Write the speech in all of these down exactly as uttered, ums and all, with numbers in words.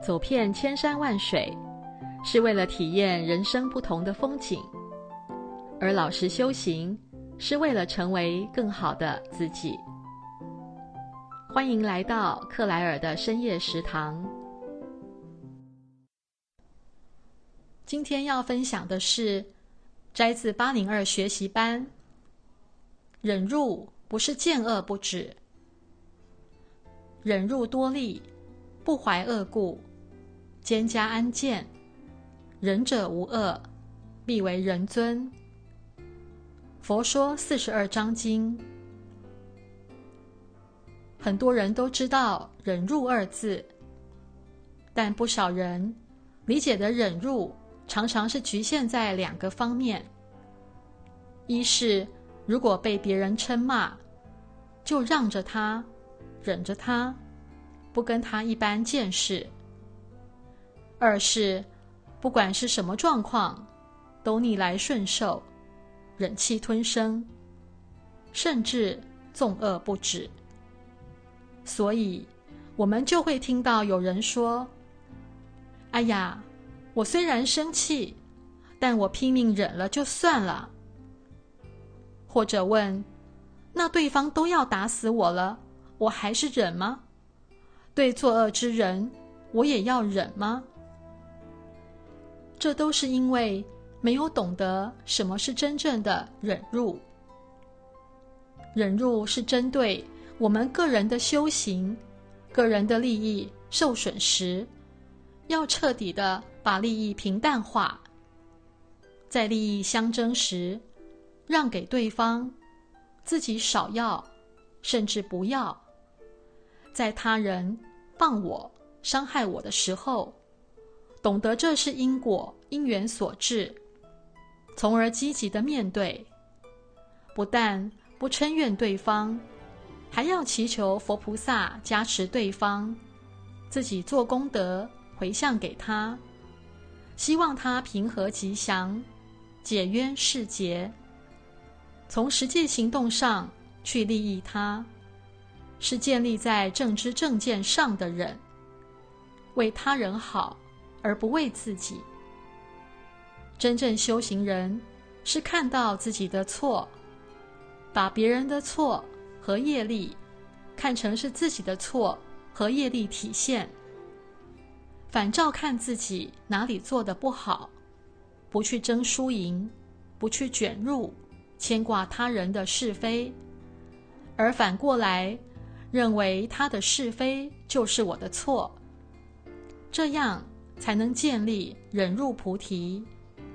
走遍千山万水，是为了体验人生不同的风景，而老实修行，是为了成为更好的自己。欢迎来到克莱尔的深夜食堂。今天要分享的是摘自八零二学习班，忍辱不是见恶不止，忍辱多力，不怀恶故，蒹葭安见，仁者无恶，必为人尊。佛说四十二章经。很多人都知道忍辱二字，但不少人理解的忍辱常常是局限在两个方面。一是如果被别人嗔骂，就让着他，忍着他，不跟他一般见识。二是不管是什么状况，都逆来顺受，忍气吞声，甚至纵恶不止。所以我们就会听到有人说，哎呀，我虽然生气，但我拼命忍了就算了。或者问，那对方都要打死我了，我还是忍吗？对作恶之人，我也要忍吗？这都是因为没有懂得什么是真正的忍辱。忍辱是针对我们个人的修行，个人的利益受损时，要彻底的把利益平淡化，在利益相争时，让给对方，自己少要，甚至不要。在他人谤我、伤害我的时候，懂得这是因果、因缘所致，从而积极的面对，不但不嗔怨对方，还要祈求佛菩萨加持对方，自己做功德回向给他，希望他平和吉祥，解冤释结，从实际行动上去利益他，是建立在正知正见上的忍，为他人好而不为自己。真正修行人是看到自己的错，把别人的错和业力看成是自己的错和业力体现，反照看自己哪里做得不好，不去争输赢，不去卷入牵挂他人的是非，而反过来认为他的是非就是我的错，这样才能建立忍辱菩提。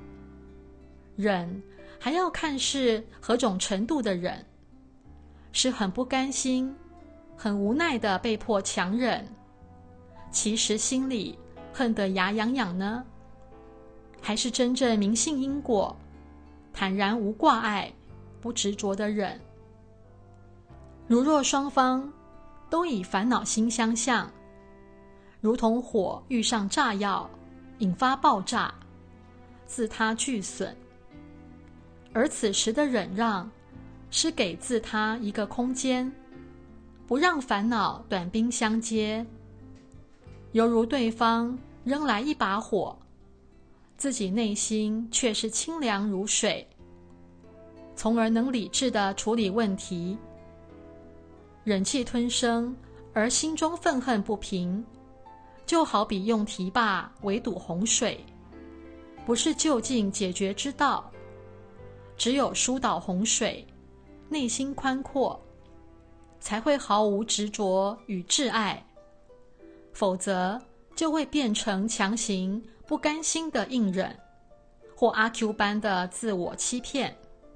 忍还要看是何种程度的忍，是很不甘心、很无奈的被迫强忍，其实心里恨得牙痒痒呢？还是真正明信因果，坦然无挂碍，不执着的忍？如若双方都以烦恼心相向，如同火遇上炸药，引发爆炸，自他俱损。而此时的忍让，是给自他一个空间，不让烦恼短兵相接，犹如对方扔来一把火，自己内心却是清凉如水，从而能理智地处理问题。忍气吞声而心中愤恨不平，就好比用堤坝围堵洪水，不是就近解决之道。只有疏导洪水，内心宽阔，才会毫无执着与挚爱，否则就会变成强行不甘心的硬忍，或阿 Q 般的自我欺骗。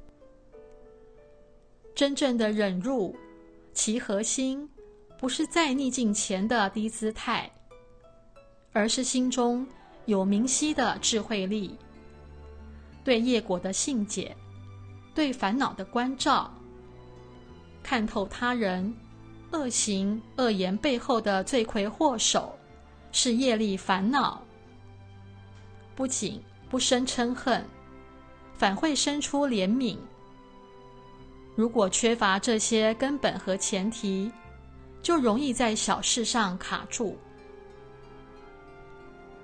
真正的忍辱，其核心不是在逆境前的低姿态，而是心中有明晰的智慧力，对业果的信解，对烦恼的关照，看透他人恶行恶言背后的罪魁祸首是业力烦恼，不仅不生嗔恨，反会生出怜悯。如果缺乏这些根本和前提，就容易在小事上卡住。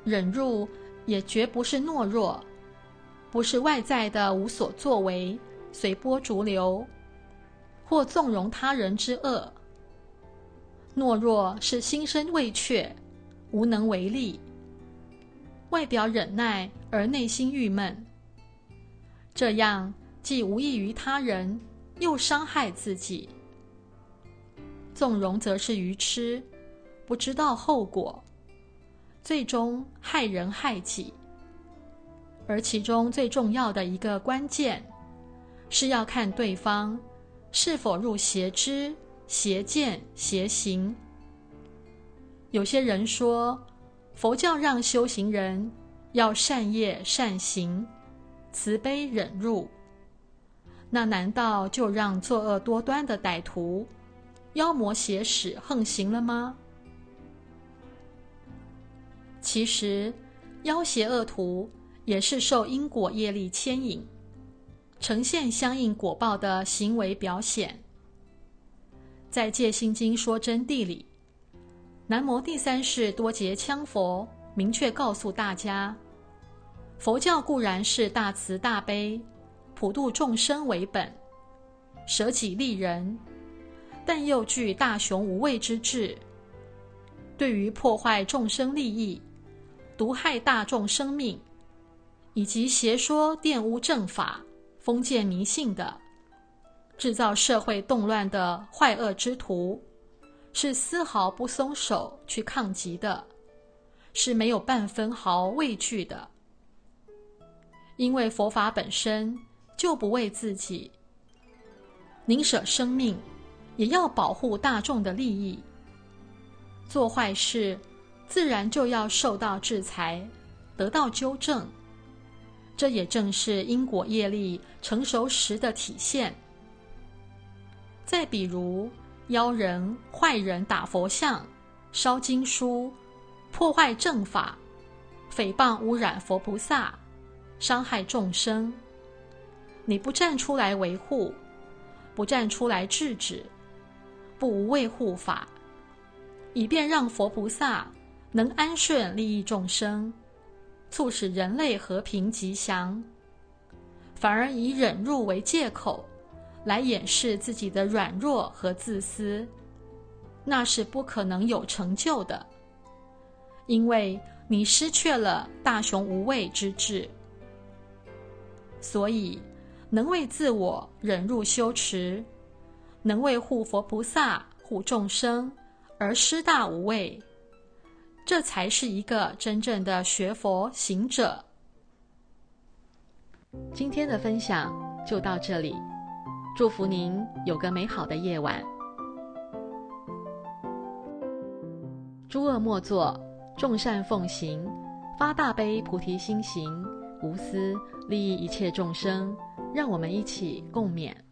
忍辱也绝不是懦弱，不是外在的无所作为，随波逐流，或纵容他人之恶。懦弱是心生畏怯，无能为力，外表忍耐而内心郁闷，这样既无益于他人，又伤害自己。纵容则是愚痴，不知道后果，最终害人害己。而其中最重要的一个关键，是要看对方是否入邪知、邪见、邪行。有些人说，佛教让修行人要善业善行，慈悲忍辱，那难道就让作恶多端的歹徒、妖魔邪使横行了吗？其实妖邪恶徒也是受因果业力牵引，呈现相应果报的行为表现。在戒心经说真谛里，南摩第三世多杰羌佛明确告诉大家，佛教固然是大慈大悲、普度众生为本，舍己利人，但又具大雄无畏之志。对于破坏众生利益、毒害大众生命，以及邪说玷污正法、封建迷信的、制造社会动乱的坏恶之徒，是丝毫不松手去抗击的，是没有半分毫畏惧的。因为佛法本身就不为自己，宁舍生命也要保护大众的利益。做坏事自然就要受到制裁，得到纠正，这也正是因果业力成熟时的体现。再比如妖人坏人打佛像、烧经书、破坏正法、诽谤污染佛菩萨、伤害众生，你不站出来维护，不站出来制止，不无畏护法，以便让佛菩萨能安顺利益众生，促使人类和平吉祥，反而以忍辱为借口来掩饰自己的软弱和自私，那是不可能有成就的，因为你失去了大雄无畏之志。所以能为自我忍辱修持，能为护佛菩萨护众生而施大无畏，这才是一个真正的学佛行者。今天的分享就到这里，祝福您有个美好的夜晚。诸恶莫作，众善奉行，发大悲菩提心行，无私利益一切众生，让我们一起共勉。